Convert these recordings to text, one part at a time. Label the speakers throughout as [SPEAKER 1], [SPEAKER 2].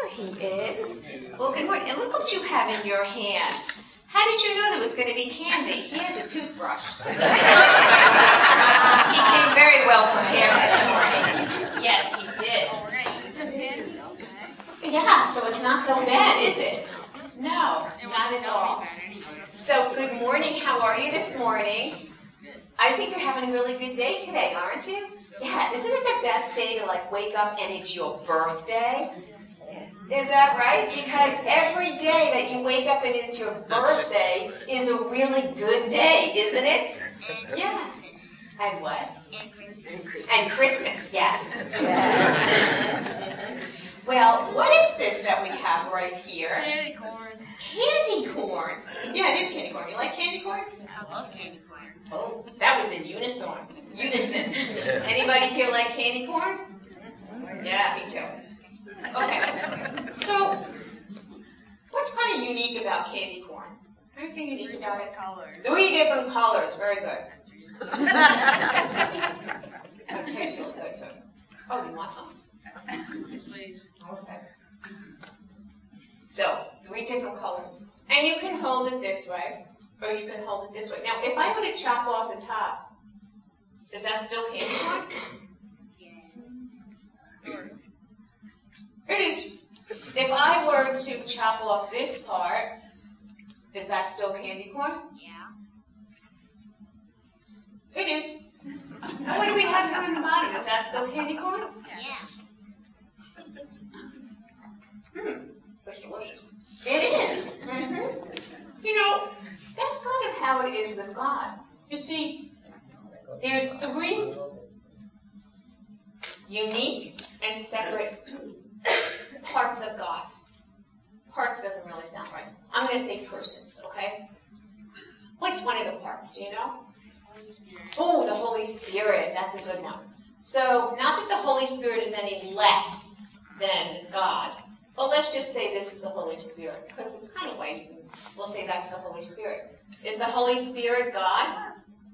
[SPEAKER 1] he is. Well, good morning. And look what you have in your hand. How did you know there was going to be candy? He has a toothbrush. He came very well prepared this morning. Yes, he did. Yeah, so it's not so bad, is it? No, not at all. So good morning. How are you this morning? I think you're having a really good day today, aren't you? Yeah, isn't it the best day to wake up and it's your birthday? Is that right? Because every day that you wake up and it's your birthday is a really good day, isn't it? Yeah. And what? And Christmas, yes. Well, what is this that we have right here?
[SPEAKER 2] Candy corn.
[SPEAKER 1] Candy corn. Yeah, it is candy corn. You like candy corn?
[SPEAKER 2] I love candy corn.
[SPEAKER 1] Oh, that was in unison. Anybody here like candy corn? Yeah, me too. Okay. So, what's kind of unique about candy corn? Anything unique about it?
[SPEAKER 2] Colors.
[SPEAKER 1] 3 different colors. Very good. That tastes really good too. Oh, you want some?
[SPEAKER 2] Please.
[SPEAKER 1] Okay. So, 3 different colors. And you can hold it this way, or you can hold it this way. Now, if I were to chop off the top, is that still candy corn? It is. If I were to chop off this part, is that still candy corn?
[SPEAKER 2] Yeah.
[SPEAKER 1] It is. And what do we have here on the bottom? Is that still candy corn?
[SPEAKER 2] Yeah.
[SPEAKER 1] That's delicious. It is. Mm-hmm. You know, that's kind of how it is with God. You see, there's 3 unique and separate parts of God. Parts doesn't really sound right. I'm going to say persons, okay? What's one of the parts? Do you know?
[SPEAKER 2] Holy Spirit.
[SPEAKER 1] Oh, the Holy Spirit. That's a good one. So, not that the Holy Spirit is any less than God, but let's just say this is the Holy Spirit, because it's kind of white. We'll say that's the Holy Spirit. Is the Holy Spirit God?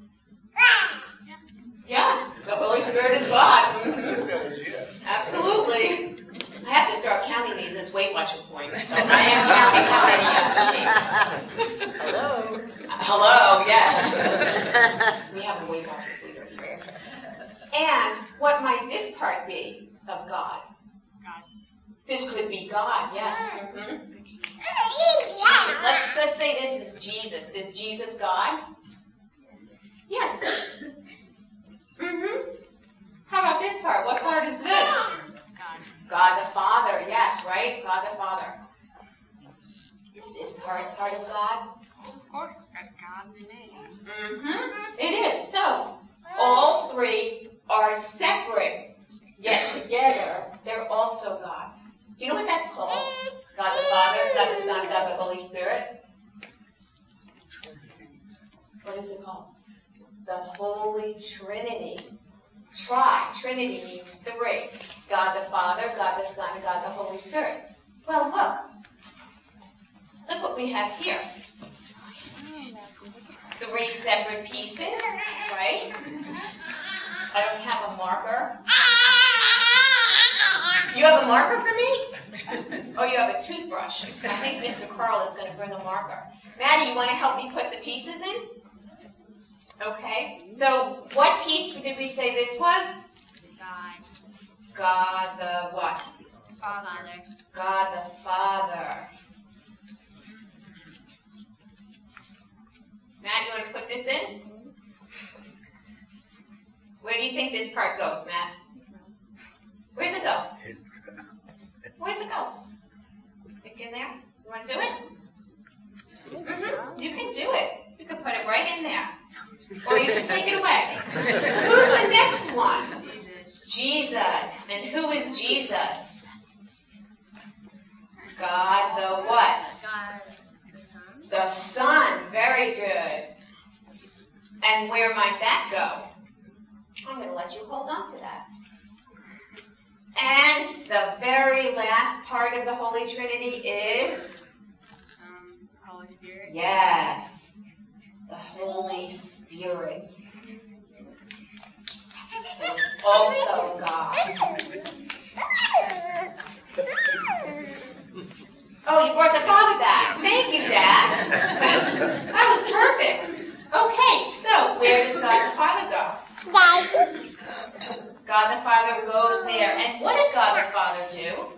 [SPEAKER 1] Yeah, the Holy Spirit is God. Mm-hmm. Absolutely. I have to start counting these as Weight Watcher points, so I am counting how many I'm eating.
[SPEAKER 3] Hello.
[SPEAKER 1] Hello, yes. We have a Weight Watchers leader here. And what might this part be of God?
[SPEAKER 2] God.
[SPEAKER 1] This could be God, yes. Mm-hmm. Jesus. Let's say this is Jesus. Is Jesus God? Yes. Mm-hmm. How about this part? What part is this?
[SPEAKER 2] God.
[SPEAKER 1] God the Father, yes, right? God the Father. Is this part of God?
[SPEAKER 2] Of course, it's got God in the name.
[SPEAKER 1] Mm-hmm. It is. So, all 3 are separate, yet together, they're also God. Do you know what that's called? God the Father, God the Son, God the Holy Spirit. What is it called? The Holy Trinity. Trinity means 3. God the Father, God the Son, God the Holy Spirit. Well, look what we have here. 3 separate pieces, right? I don't have a marker. You have a marker for me? Oh, you have a toothbrush. I think Mr. Carl is going to bring a marker. Maddie, you want to help me put the pieces in? Okay. So, what piece did we say this was?
[SPEAKER 2] God.
[SPEAKER 1] God the what?
[SPEAKER 2] Father.
[SPEAKER 1] God the Father. Matt, you want to put this in? Where do you think this part goes, Matt? Where does it go? Where does it go? Think in there? You want to do it? Mm-hmm. You can do it. You can put it right in there. Or you can take it away. Who's the next one? Jesus. And who is Jesus? God the what?
[SPEAKER 2] God.
[SPEAKER 1] The Son. Very good. And where might that go? I'm going to let you hold on to that. And the very last part of the Holy Trinity is?
[SPEAKER 2] Holy Spirit.
[SPEAKER 1] Yes. The Holy Spirit is also God. Oh, you brought the Father back. Thank you, Dad. That was perfect. Okay, so where does God the Father go? God the Father goes there. And what did God the Father do?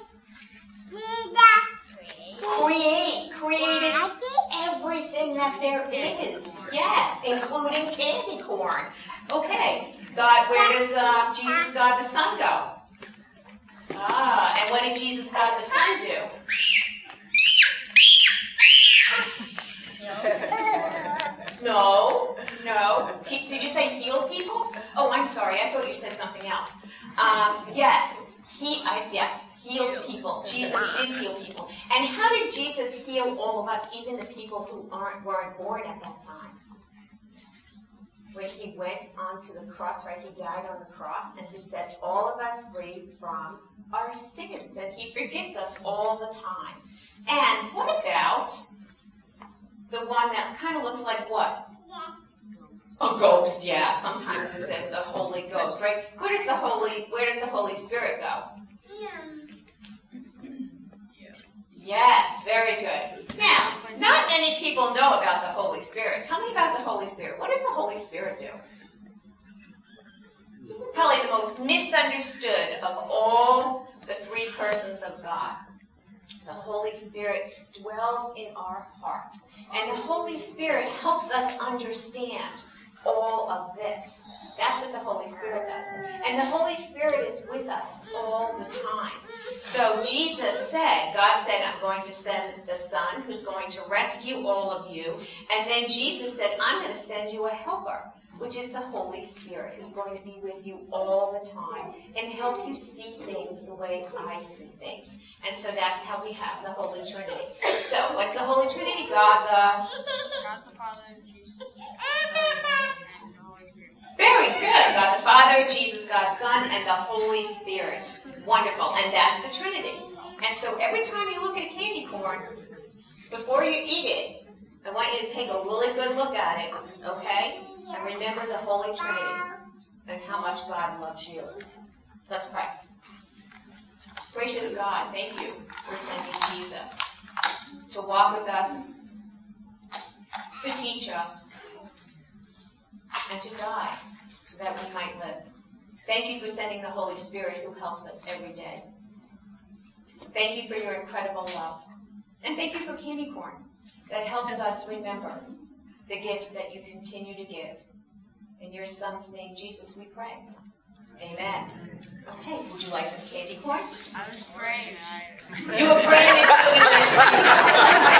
[SPEAKER 1] Created everything that there is. Yes, including candy corn. Okay, God, where does Jesus, God the Son, go? And what did Jesus, God the Son do? No. Did you say heal people? Oh, I'm sorry. I thought you said something else. Yes. Healed people. Jesus did heal people. And how did Jesus heal all of us, even the people who weren't born at that time? When he went onto the cross, right? He died on the cross, and he set all of us free from our sins, and he forgives us all the time. And what about the one that kind of looks like what? A ghost, yeah. Sometimes it says the Holy Ghost, right? Where does the Holy Spirit go? Yes, very good. Now, not many people know about the Holy Spirit. Tell me about the Holy Spirit. What does the Holy Spirit do? This is probably the most misunderstood of all the three persons of God. The Holy Spirit dwells in our hearts. And the Holy Spirit helps us understand all of this. That's what the Holy Spirit does. And the Holy Spirit is with us all the time. So Jesus said, God said, I'm going to send the Son who's going to rescue all of you. And then Jesus said, I'm going to send you a helper, which is the Holy Spirit, who's going to be with you all the time and help you see things the way I see things. And so that's how we have the Holy Trinity. So what's the Holy Trinity? God the Father, Jesus, and the Holy Spirit. Very good. God the Father, Jesus, God's Son, and the Holy Spirit. Wonderful. And that's the Trinity. And so every time you look at a candy corn, before you eat it, I want you to take a really good look at it, okay? And remember the Holy Trinity and how much God loves you. Let's pray. Gracious God, thank you for sending Jesus to walk with us, to teach us, and to die so that we might live. Thank you for sending the Holy Spirit who helps us every day. Thank you for your incredible love. And thank you for candy corn that helps us remember the gifts that you continue to give. In your Son's name, Jesus, we pray. Amen. Okay, would you like some candy corn?
[SPEAKER 2] I was praying.
[SPEAKER 1] You were praying.